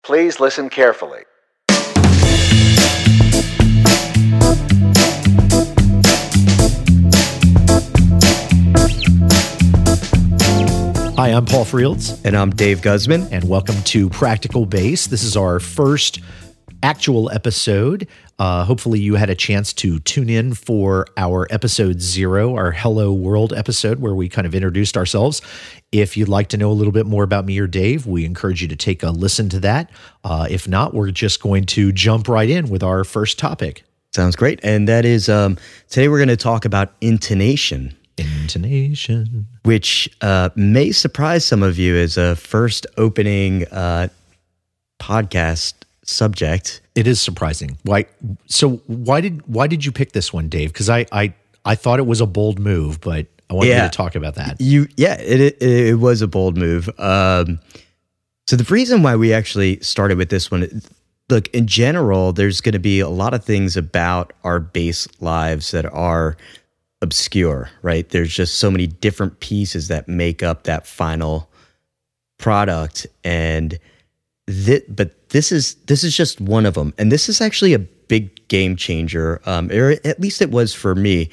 Please listen carefully. Hi, I'm Paul Frields. And I'm Dave Guzman. And welcome to Practical Bass. This is our first actual episode. Hopefully you had a chance to tune in for our episode 0, our Hello World episode, where we kind of introduced ourselves. If you'd like to know a little bit more about me or Dave, we encourage you to take a listen to that. If not, we're just going to jump right in with our first topic. Sounds great. And that is, today we're going to talk about intonation. Intonation. Which may surprise some of you as a first opening podcast subject. It is surprising. Why? So why did you pick this one, Dave? Because I thought it was a bold move, but I wanted you to talk about that. It was a bold move. So the reason why we actually started with this one, look, in general, there's going to be a lot of things about our bass lives that are obscure, right? There's just so many different pieces that make up that final product, and but this is just one of them, and this is actually a big game changer, or at least it was for me.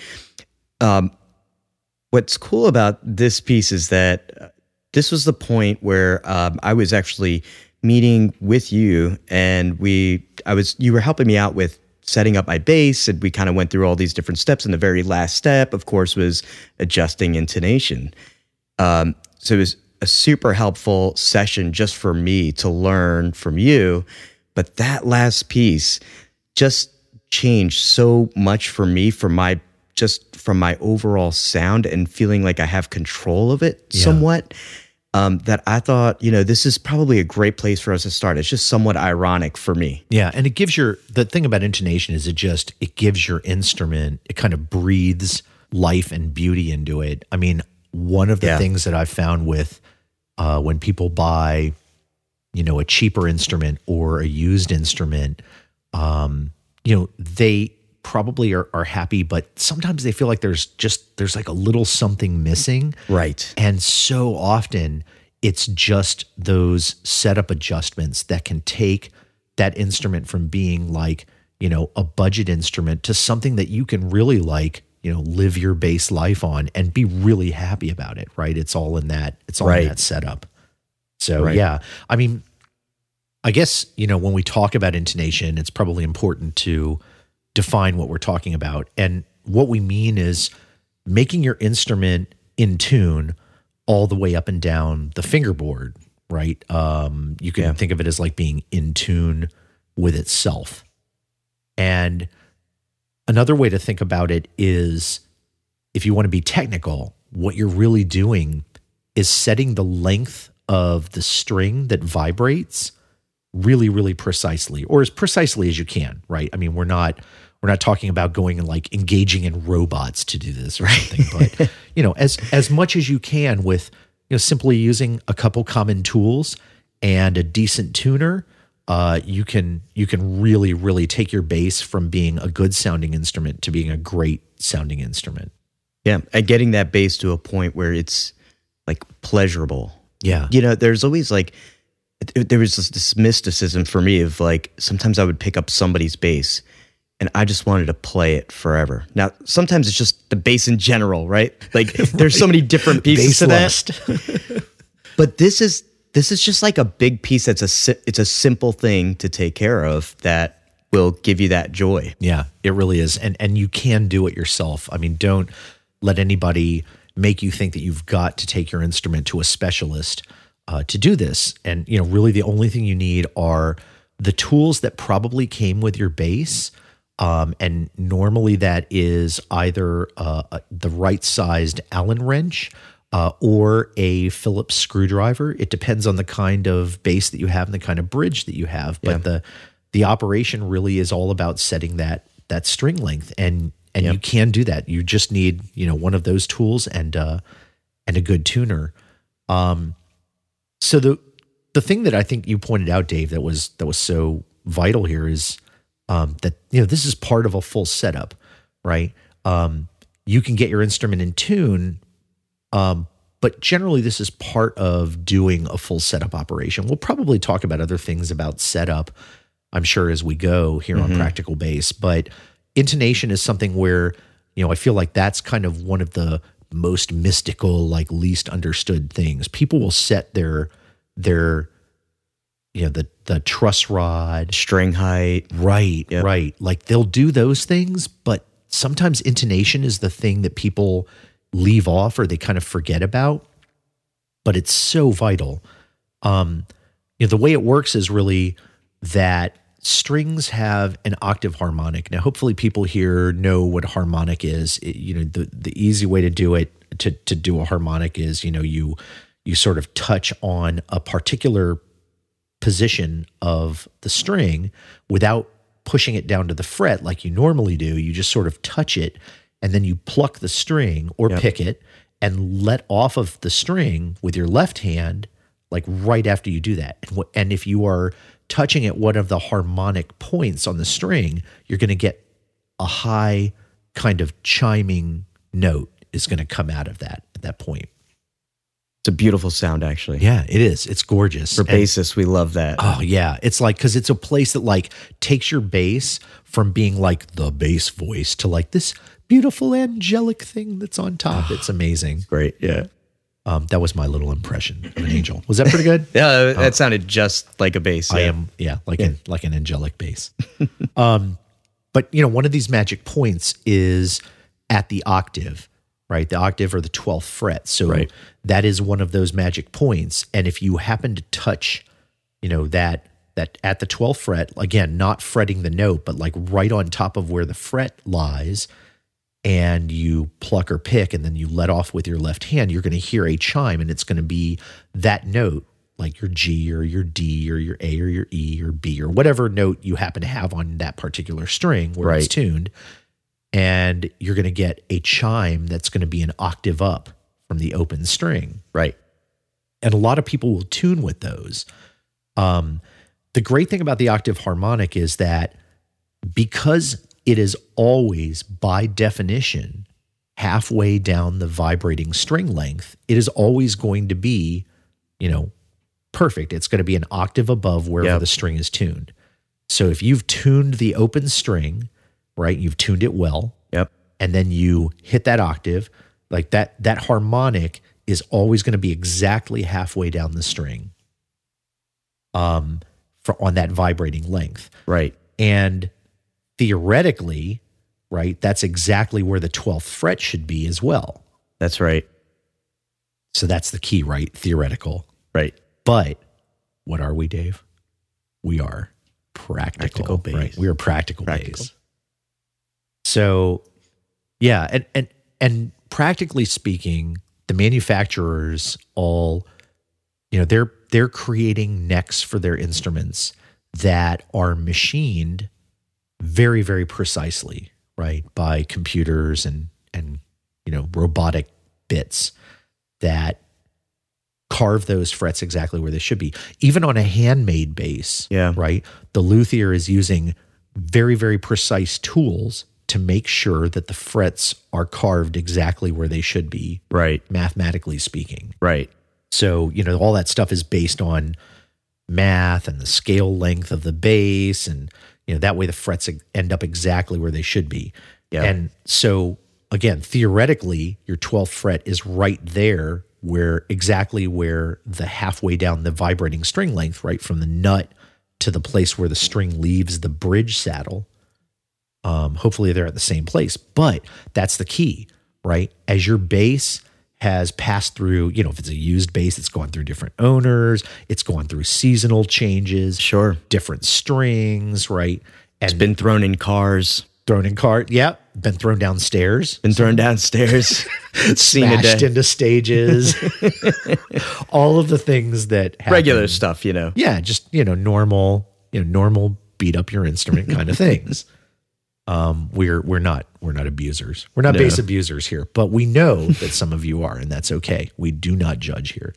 What's cool about this piece is that this was the point where I was actually meeting with you, and you were helping me out with setting up my bass, and we kind of went through all these different steps. And the very last step, of course, was adjusting intonation. So it was a super helpful session just for me to learn from you. But that last piece just changed so much for me, from my overall sound and feeling like I have control of it somewhat. That I thought, this is probably a great place for us to start. It's just somewhat ironic for me. Yeah, and it gives the thing about intonation is it gives your instrument, it kind of breathes life and beauty into it. I mean, one of the things that I've found with when people buy, a cheaper instrument or a used instrument, they probably are happy, but sometimes they feel like there's like a little something missing. Right. And so often it's just those setup adjustments that can take that instrument from being like, a budget instrument to something that you can really live your bass life on and be really happy about it. Right. It's all in that setup. So yeah, I mean, I guess, when we talk about intonation, it's probably important to define what we're talking about. And what we mean is making your instrument in tune all the way up and down the fingerboard, right? You can think of it as like being in tune with itself. And another way to think about it is, if you want to be technical, what you're really doing is setting the length of the string that vibrates really, really precisely, or as precisely as you can, right? I mean, we're not talking about going and like engaging in robots to do this or something, but as much as you can with simply using a couple common tools and a decent tuner, you can really, really take your bass from being a good sounding instrument to being a great sounding instrument. Yeah, and getting that bass to a point where it's like pleasurable. Yeah, there's always there was this mysticism for me of like, sometimes I would pick up somebody's bass and I just wanted to play it forever. Now, sometimes it's just the bass in general, right? Like there's so many different pieces to that. But this is just like a big piece it's a simple thing to take care of that will give you that joy. Yeah, it really is. And you can do it yourself. I mean, don't let anybody make you think that you've got to take your instrument to a specialist to do this. And, really the only thing you need are the tools that probably came with your bass. And normally that is either the right-sized Allen wrench or a Phillips screwdriver. It depends on the kind of bass that you have and the kind of bridge that you have. But the operation really is all about setting that string length, and you can do that. You just need one of those tools and a good tuner. So the thing that I think you pointed out, Dave, that was so vital here is that this is part of a full setup, right? You can get your instrument in tune But generally, this is part of doing a full setup operation. We'll probably talk about other things about setup, I'm sure, as we go here on Practical Bass. But intonation is something where, I feel like that's kind of one of the most mystical, like least understood things. People will set their the truss rod, string height. Right, yep. Right. Like they'll do those things, but sometimes intonation is the thing that people leave off or they kind of forget about, but it's so vital. The way it works is really that strings have an octave harmonic. Now, hopefully people here know what a harmonic is. The easy way to do it, to do a harmonic is, you sort of touch on a particular position of the string without pushing it down to the fret like you normally do. You just sort of touch it and then you pluck the string or pick it and let off of the string with your left hand, like right after you do that. And if you are touching at one of the harmonic points on the string, you're going to get a high kind of chiming note is going to come out of that at that point. It's a beautiful sound, actually. Yeah, it is. It's gorgeous. For bassists, we love that. Oh, yeah. It's like, because it's a place that like takes your bass from being like the bass voice to like this beautiful angelic thing that's on top. It's amazing. Great. Yeah. That was my little impression of an angel. Was that pretty good? Yeah, that sounded just like a bass. Yeah. Like an angelic bass. But one of these magic points is at the octave, right? The octave or the 12th fret. So that is one of those magic points. And if you happen to touch, that at the 12th fret, again, not fretting the note, but like right on top of where the fret lies, and you pluck or pick and then you let off with your left hand, you're going to hear a chime, and it's going to be that note, like your G or your D or your A or your E or B or whatever note you happen to have on that particular string where it's tuned. And you're going to get a chime that's going to be an octave up from the open string. Right. And a lot of people will tune with those. The great thing about the octave harmonic is that because it is always, by definition, halfway down the vibrating string length, it is always going to be, perfect. It's going to be an octave above wherever the string is tuned. So if you've tuned the open string, right, you've tuned it well, and then you hit that octave, like that harmonic is always going to be exactly halfway down the string on that vibrating length. Right. And theoretically, right, that's exactly where the 12th fret should be as well. That's right. So that's the key, right? Theoretical. Right. But what are we, Dave? We are practical bass. Right. We are practical bass. So, yeah, and practically speaking, the manufacturers all, they're creating necks for their instruments that are machined very, very precisely, right, by computers and robotic bits that carve those frets exactly where they should be. Even on a handmade bass, right, the luthier is using very, very precise tools to make sure that the frets are carved exactly where they should be, right, mathematically speaking. Right. So, all that stuff is based on math and the scale length of the bass, and that way the frets end up exactly where they should be. Yeah. And so, again, theoretically, your 12th fret is right there exactly where the halfway down the vibrating string length, right, from the nut to the place where the string leaves the bridge saddle. Hopefully they're at the same place, but that's the key, right? As your bass has passed through, if it's a used bass, it's gone through different owners, it's gone through seasonal changes, different strings, right? And it's been thrown in cars. Yeah. Been thrown downstairs. Smashed into stages. All of the things that happen. Regular stuff, Yeah, just, normal beat up your instrument kind of things. We're not abusers. We're not bass abusers here, but we know that some of you are, and that's okay. We do not judge here.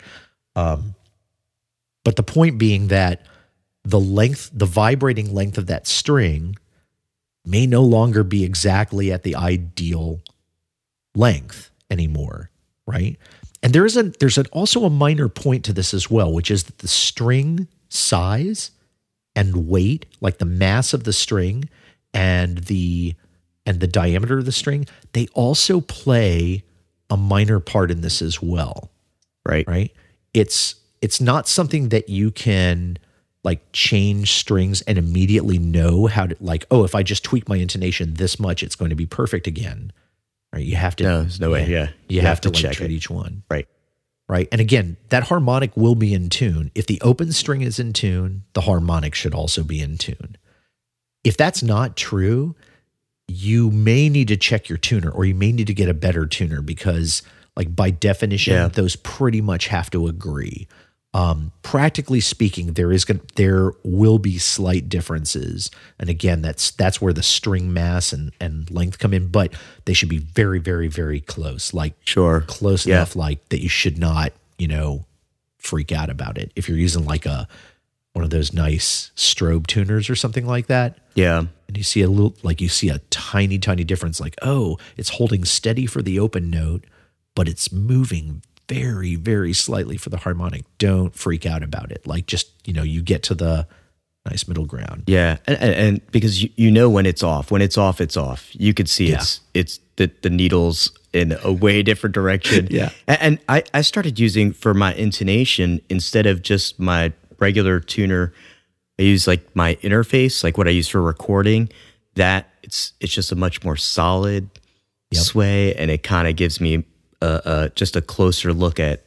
But the point being that the vibrating length of that string may no longer be exactly at the ideal length anymore, right? And there's also a minor point to this as well, which is that the string size and weight, like the mass of the string and the diameter of the string, they also play a minor part in this as well. Right? It's not something that you can like change strings and immediately know how to, like, oh, if I just tweak my intonation this much, it's going to be perfect again. Right? You have to. No, there's no way. Yeah, you have to like check treat each one. Right. And again, that harmonic will be in tune. If the open string is in tune, the harmonic should also be in tune. If that's not true, you may need to check your tuner, or you may need to get a better tuner, because like by definition, those pretty much have to agree. Practically speaking, there will be slight differences. And again, that's where the string mass and length come in, but they should be very, very, very close. Like close enough like that you should not, freak out about it. If you're using like one of those nice strobe tuners or something like that. Yeah. And you see a tiny, tiny difference, like, oh, it's holding steady for the open note, but it's moving very, very slightly for the harmonic. Don't freak out about it. Like, just, you get to the nice middle ground. Yeah. And because when it's off. When it's off, it's off. You could see it's the needles in a way different direction. Yeah. And I started using, for my intonation, instead of just my regular tuner, I use like my interface, like what I use for recording. That it's just a much more solid sway, and it kind of gives me just a closer look at,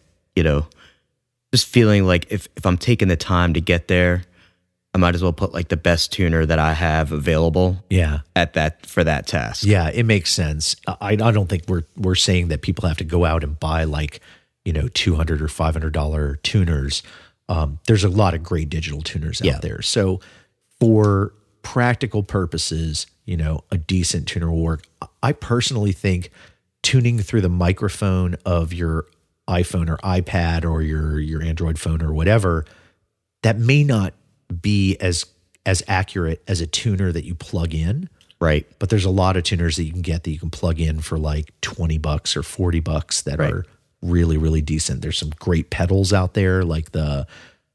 just feeling like if I'm taking the time to get there, I might as well put like the best tuner that I have available. Yeah. For that task. Yeah, it makes sense. I don't think we're saying that people have to go out and buy like, $200 or $500 tuners. There's a lot of great digital tuners out there. So for practical purposes, a decent tuner will work. I personally think tuning through the microphone of your iPhone or iPad or your Android phone or whatever, that may not be as accurate as a tuner that you plug in. Right. But there's a lot of tuners that you can get that you can plug in for like $20 or $40 that are really, really decent. There's some great pedals out there, like the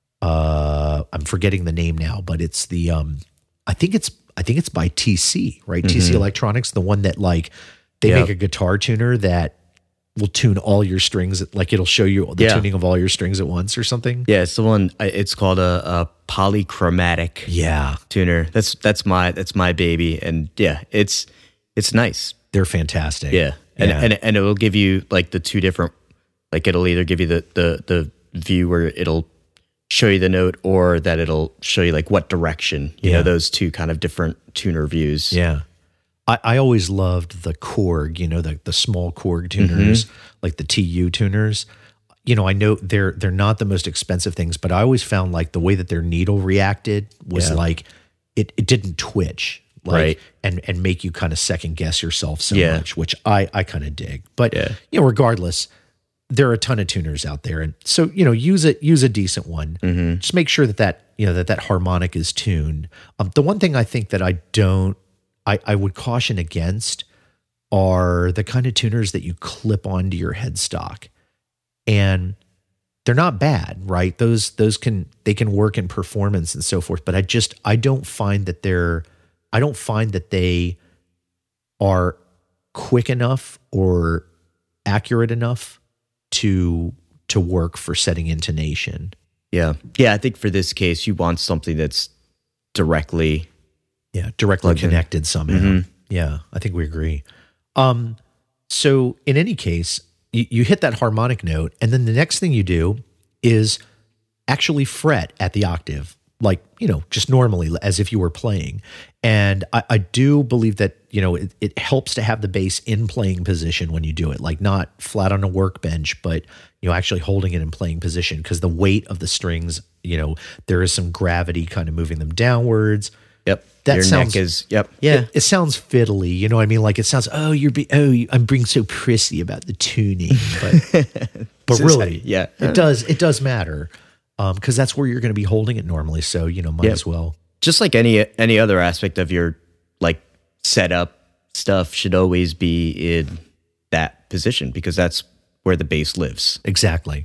I'm forgetting the name now, but it's the I think it's by TC, right? Mm-hmm. TC Electronics, the one that like they make a guitar tuner that will tune all your strings, like it'll show you the tuning of all your strings at once or something. Yeah, it's the one. It's called a polychromatic tuner. That's my baby, and it's nice. They're fantastic. Yeah, and it will give you like the two different. Like it'll either give you the view where it'll show you the note, or that it'll show you like what direction. You know, those two kind of different tuner views. Yeah. I always loved the Korg, the small Korg tuners, like the TU tuners. I know they're not the most expensive things, but I always found like the way that their needle reacted was like it didn't twitch, like and make you kind of second guess yourself so much, which I kind of dig. But regardless, there are a ton of tuners out there, and so use a decent one. Just make sure that harmonic is tuned. The one thing I think that I would caution against are the kind of tuners that you clip onto your headstock, and they're not bad, right? Those can work in performance and so forth, but I don't find that they are quick enough or accurate enough to work for setting intonation. Yeah. I think for this case, you want something that's directly connected somehow. Yeah, I think we agree. So in any case, you hit that harmonic note, and then the next thing you do is actually fret at the octave, like, just normally as if you were playing. And I do believe that, it helps to have the bass in playing position when you do it, like not flat on a workbench, but, actually holding it in playing position, because the weight of the strings, there is some gravity kind of moving them downwards. Yep. Your neck is, Yeah. It sounds fiddly, you know what I mean? Like it sounds, I'm being so prissy about the tuning, but really, it does matter. Because that's where you're going to be holding it normally. So, might as well. Just like any other aspect of your like setup, stuff should always be in that position, because that's where the bass lives. Exactly.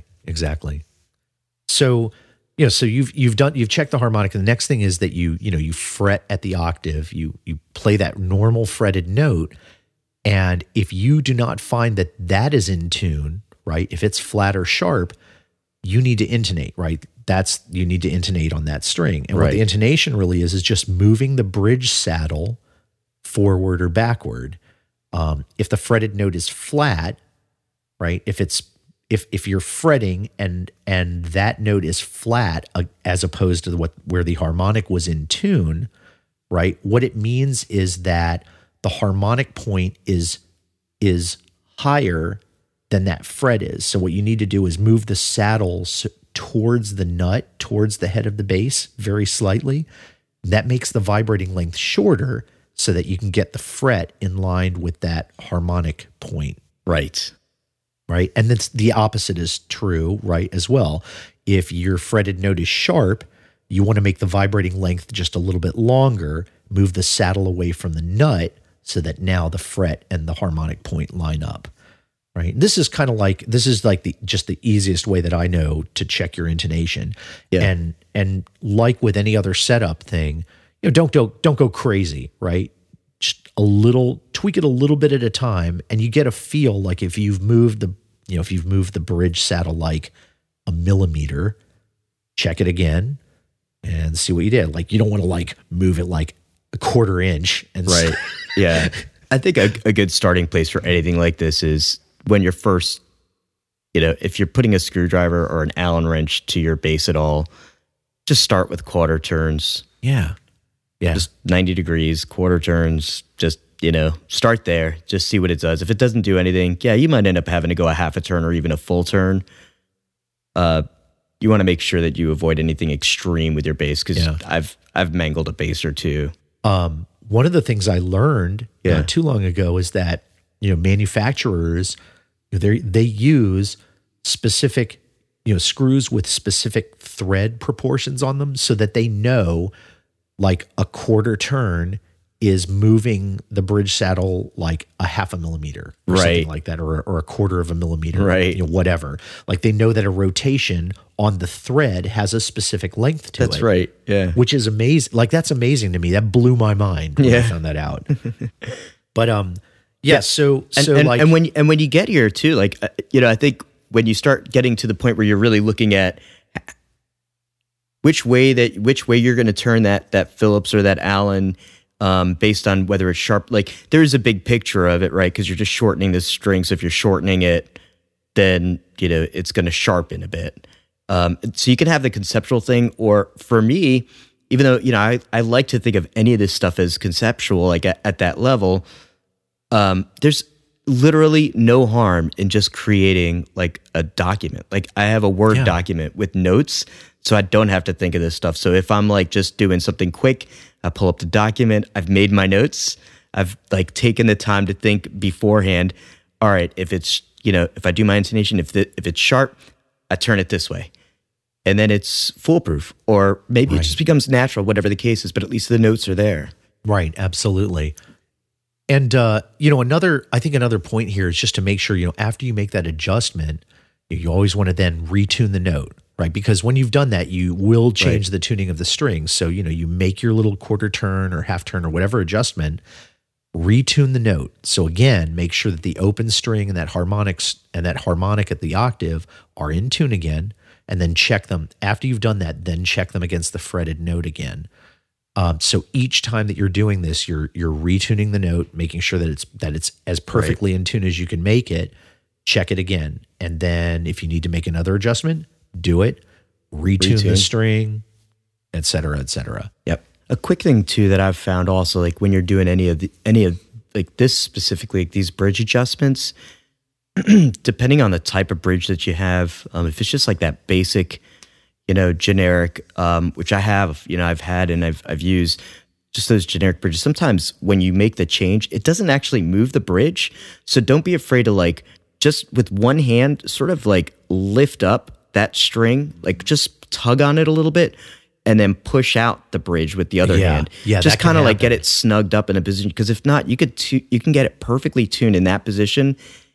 So, so you've checked the harmonic. And the next thing is that you fret at the octave, you play that normal fretted note. And if you do not find that is in tune, right? If it's flat or sharp, you need to intonate, right? You need to intonate on that string. And what the intonation really is just moving the bridge saddle forward or backward. If the fretted note is flat, right? If you're fretting and that note is flat as opposed to where the harmonic was in tune, right? What it means is that the harmonic point is higher than that fret is. So what you need to do is move the saddle towards the nut, towards the head of the bass very slightly. That makes the vibrating length shorter so that you can get the fret in line with that harmonic point. Right. And then the opposite is true, right, as well. If your fretted note is sharp, you want to make the vibrating length just a little bit longer, move the saddle away from the nut so that now the fret and the harmonic point line up, right? This is like the easiest way that I know to check your intonation. Yeah. And like with any other setup thing, don't go crazy, right? Just tweak it a little bit at a time, and you get a feel like if you've moved the bridge saddle like a millimeter, check it again and see what you did. Like, you don't want to like move it like a quarter inch. And right. Yeah. I think a good starting place for anything like this is when you're first, if you're putting a screwdriver or an Allen wrench to your bass at all, just start with quarter turns. Yeah. Just 90 degrees, quarter turns, just, start there, just see what it does. If it doesn't do anything, you might end up having to go a half a turn or even a full turn. You want to make sure that you avoid anything extreme with your bass, because I've mangled a bass or two. One of the things I learned not too long ago is that, manufacturers, they use specific, screws with specific thread proportions on them so that they know like a quarter turn is moving the bridge saddle like a half a millimeter or something like that, or a quarter of a millimeter, right? Whatever. Like, they know that a rotation on the thread has a specific length to it. That's right. Yeah. Which is amazing. Like, that's amazing to me. That blew my mind when I found that out. But So when you get here too, like, I think when you start getting to the point where you're really looking at which way you're going to turn that Phillips or that Allen, based on whether it's sharp, like, there's a big picture of it, right? Because you're just shortening this string. So if you're shortening it, then, it's going to sharpen a bit. So you can have the conceptual thing, or for me, even though, I like to think of any of this stuff as conceptual, like at that level, there's literally no harm in just creating like a document. Like, I have a Word document with notes, so I don't have to think of this stuff. So if I'm like just doing something quick, I pull up the document, I've made my notes, I've like taken the time to think beforehand. All right, if it's, if I do my intonation, if it's sharp, I turn it this way. And then it's foolproof, or maybe it just becomes natural, whatever the case is, but at least the notes are there. Right, absolutely. And, another point here is just to make sure, after you make that adjustment, you always want to then retune the note, right? Because when you've done that, you will change the tuning of the strings. So, you make your little quarter turn or half turn or whatever adjustment, retune the note. So again, make sure that the open string and that harmonic at the octave are in tune again, and then check them. After you've done that, then check them against the fretted note again. So each time that you're doing this, you're retuning the note, making sure that it's as perfectly in tune as you can make it. Check it again, and then if you need to make another adjustment, do it. Retune the string, et cetera, et cetera. Yep. A quick thing too that I've found also, like when you're doing any of like this specifically, like these bridge adjustments, depending on the type of bridge that you have, if it's just like that basic, generic, which I have, I've had and I've used just those generic bridges. Sometimes when you make the change, it doesn't actually move the bridge. So don't be afraid to like just with one hand sort of like lift up that string, like just tug on it a little bit and then push out the bridge with the other hand. Yeah, just kind of like get it snugged up in a position. Because if not, you can get it perfectly tuned in that position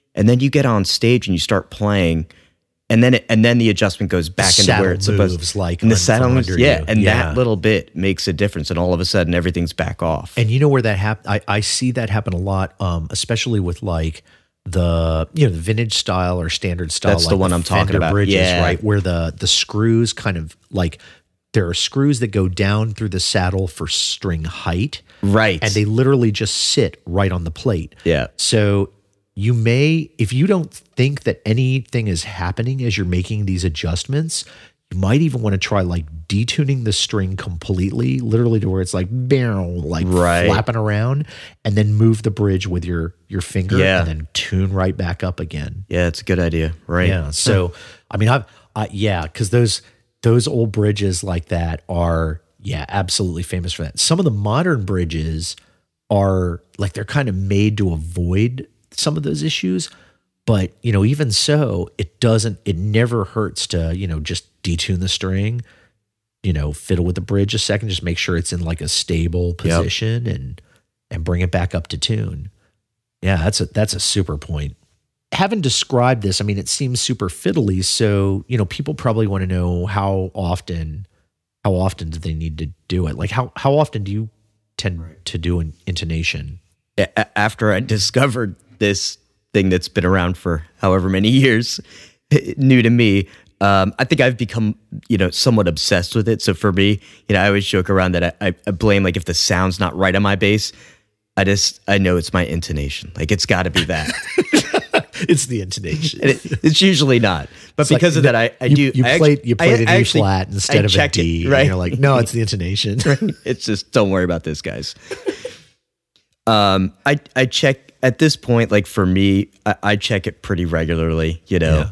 and then you get on stage and you start playing, and then the adjustment goes back into where it's supposed to. Like and the saddle moves, yeah, and that little bit makes a difference, and all of a sudden everything's back off. And you know where that happens? I see that happen a lot, especially with like the vintage style or standard style. That's like the one I'm talking Fender about. Bridges, Yeah. right? Where the screws kind of like, there are screws that go down through the saddle for string height. Right. And they literally just sit right on the plate. Yeah. So you may, if you don't think that anything is happening as you're making these adjustments, you might even want to try like detuning the string completely, literally to where it's like, like flapping around, and then move the bridge with your finger and then tune right back up again. Yeah, it's a good idea. Right. Yeah. So, I mean, because those old bridges like that are, absolutely famous for that. Some of the modern bridges are like, they're kind of made to avoid some of those issues. But, even so, it never hurts to, just detune the string, fiddle with the bridge a second, just make sure it's in like a stable position and bring it back up to tune. Yeah, that's a super point. Having described this, I mean, it seems super fiddly. So, people probably want to know how often do they need to do it? Like how often do you tend to do an intonation? After I discovered this thing that's been around for however many years, new to me, I think I've become, somewhat obsessed with it. So for me, I always joke around that I blame, like, if the sound's not right on my bass, I know it's my intonation. Like, it's got to be that. It's the intonation. It's usually not. But it's because like, of that, you played an E flat instead of a D. Right? And you're like, no, it's the intonation. Right? It's just, don't worry about this, guys. I check at this point, like for me, I check it pretty regularly,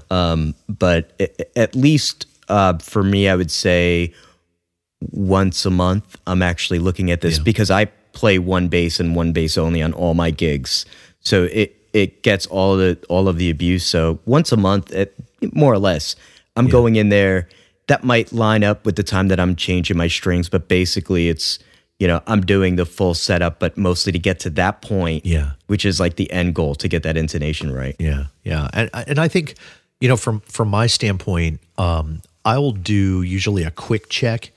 but at least for me, I would say once a month, I'm actually looking at this because I play one bass and one bass only on all my gigs. So it gets all of the abuse. So once a month, more or less, I'm going in there. That might line up with the time that I'm changing my strings, but basically it's, I'm doing the full setup, but mostly to get to that point, which is like the end goal, to get that intonation right. Yeah, yeah. And I think, from my standpoint, I will do usually a quick check,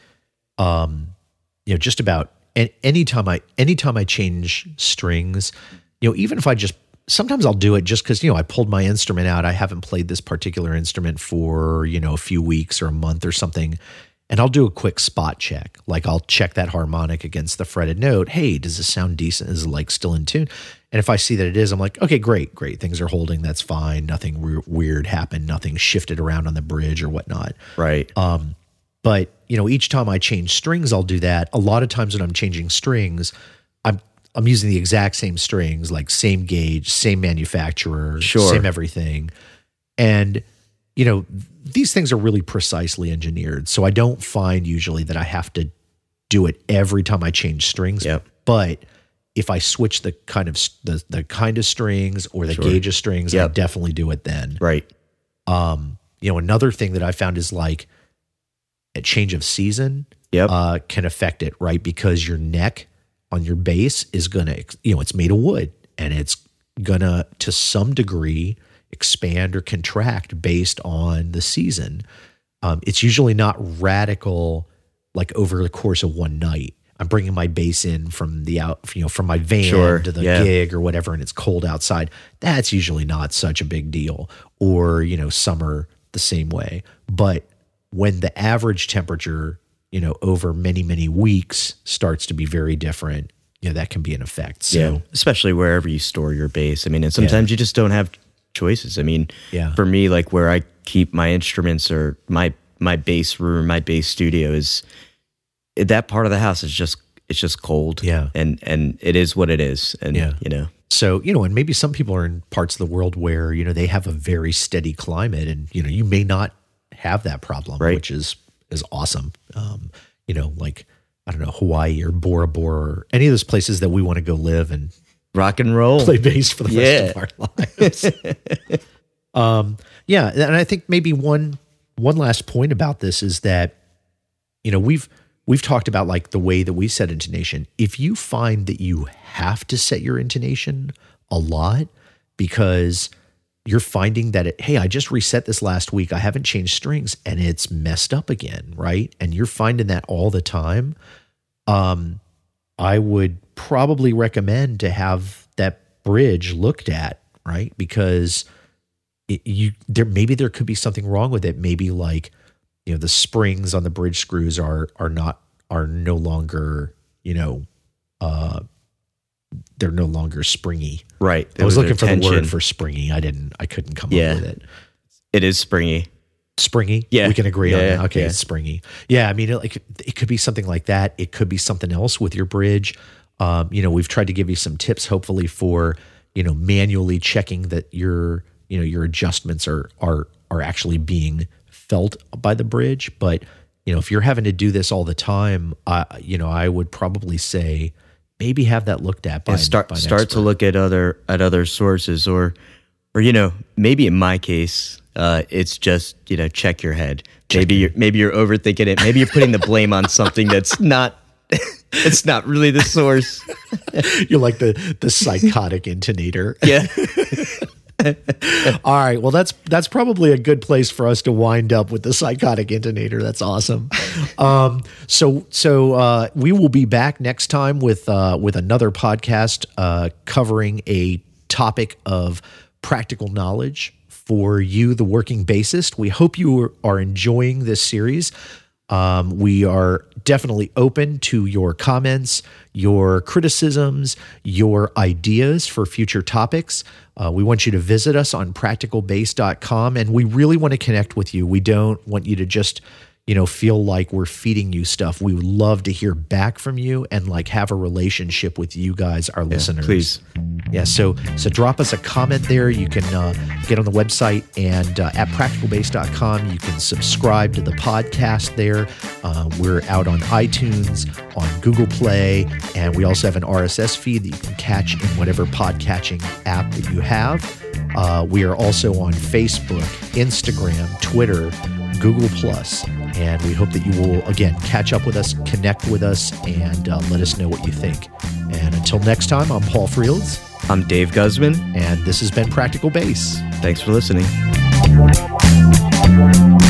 just about anytime I change strings, even if sometimes I'll do it just because, I pulled my instrument out. I haven't played this particular instrument for, a few weeks or a month or something. And I'll do a quick spot check. Like, I'll check that harmonic against the fretted note. Hey, does this sound decent? Is it like still in tune? And if I see that it is, I'm like, okay, great. Things are holding. That's fine. Nothing weird happened. Nothing shifted around on the bridge or whatnot. Right. But, each time I change strings, I'll do that. A lot of times when I'm changing strings, I'm using the exact same strings, like same gauge, same manufacturer, same everything. And, these things are really precisely engineered. So I don't find usually that I have to do it every time I change strings. Yep. But if I switch the kind of strings or the gauge of strings, I definitely do it then. Right. Another thing that I found is like a change of season can affect it, right? Because your neck on your bass is gonna, it's made of wood, and it's gonna, to some degree, expand or contract based on the season. It's usually not radical, like over the course of one night. I'm bringing my bass in from from my van to the gig or whatever, and it's cold outside. That's usually not such a big deal. Or, summer the same way. But when the average temperature, over many, many weeks starts to be very different, that can be an effect. So, especially wherever you store your bass. I mean, and sometimes you just don't have choices. I mean, for me, like where I keep my instruments or my bass room, my bass studio is, that part of the house is just cold. Yeah. And it is what it is. And, So, and maybe some people are in parts of the world where, they have a very steady climate, and, you may not have that problem, which is awesome. Like, I don't know, Hawaii or Bora Bora or any of those places that we want to go live and rock and roll, play bass for the rest of our lives. And I think maybe one last point about this is that, we've talked about like the way that we set intonation. If you find that you have to set your intonation a lot because you're finding that hey, I just reset this last week. I haven't changed strings and it's messed up again, right? And you're finding that all the time. I would probably recommend to have that bridge looked at, right? Because maybe there could be something wrong with it. Maybe like, the springs on the bridge screws are no longer, they're no longer springy. Right. I was looking for the word for springy. I couldn't come up with it. It is springy. Springy? Yeah. We can agree on that. Okay, yeah. It's springy. Yeah, I mean, it could be something like that. It could be something else with your bridge. We've tried to give you some tips, hopefully, for, manually checking that your adjustments are actually being felt by the bridge. But, if you're having to do this all the time, I would probably say maybe have that looked at by start an expert. To look at other sources, or maybe in my case, it's just check your head. Maybe you're overthinking it. Maybe you're putting the blame on something that's not. It's not really the source. You're like the psychotic intonator. Yeah. All right. Well, that's probably a good place for us to wind up with the psychotic intonator. That's awesome. So we will be back next time with another podcast covering a topic of practical knowledge for you, the working bassist. We hope you are enjoying this series. We are definitely open to your comments, your criticisms, your ideas for future topics. We want you to visit us on practicalbass.com, and we really want to connect with you. We don't want you to just, feel like we're feeding you stuff. We would love to hear back from you and have a relationship with you guys, our listeners. Please. Yeah, so drop us a comment there. You can get on the website, and at practicalbass.com, you can subscribe to the podcast there. We're out on iTunes, on Google Play, and we also have an RSS feed that you can catch in whatever podcatching app that you have. We are also on Facebook, Instagram, Twitter, Google+, and we hope that you will, again, catch up with us, connect with us, and let us know what you think. And until next time, I'm Paul Frields. I'm Dave Guzman. And this has been Practical Bass. Thanks for listening.